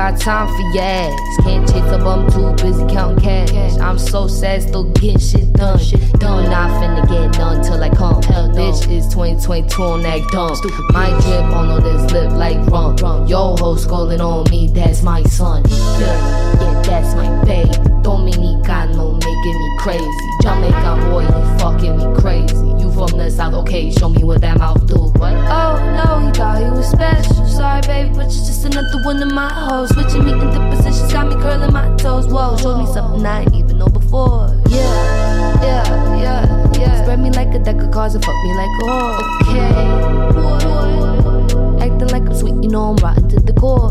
got time for your ass. Can't chase up, I'm too busy counting cash. I'm so sad, still getting shit done. Done, not finna get none till I come. Bitch, it's 2022 on that dumb. My drip on all this lip like rum. Yo ho scolding on me, that's my son. Yeah, that's my baby. Dominicano making me crazy. Jamaican boy, he fucking me crazy. You from the south, okay, show me what that mouth do. What? Oh no, he thought he was special. Sorry baby, but you're just another one of my hoes. Switching me into positions, got me curling my toes. Whoa, showed me something I didn't even know before. Yeah. Spread me like a deck of cards and fuck me like a whore. Okay. Acting like I'm sweet, you know I'm rotten to the core.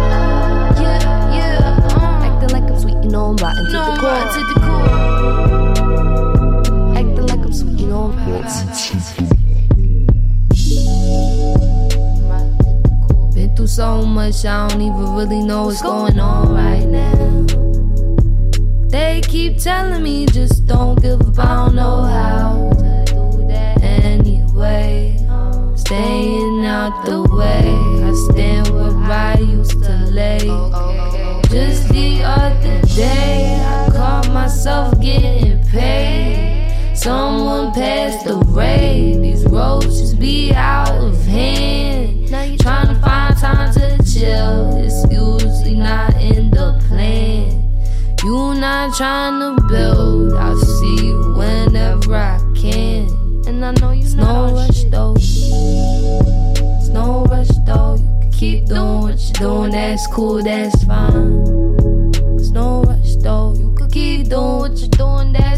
Acting like I'm sweet, you know I'm rotten to the core. Acting like I'm sweet, you know I'm rotten. Been through so much, I don't even really know what's going on right now. They keep telling me just don't give up, I don't know how to do that anyway. Staying out the way, I stand where I used to lay. Just the other day, I caught myself getting paid. Someone passed away, these roads just be out of hand. Trying to find time to chill, it's usually not in the plan. You not trying to build, I'll see you whenever I can. And I know you know no rush though. It's no rush though. You can keep doing what you're doing, that's cool, that's fine. It's no rush though. You could keep doing what you're doing, that's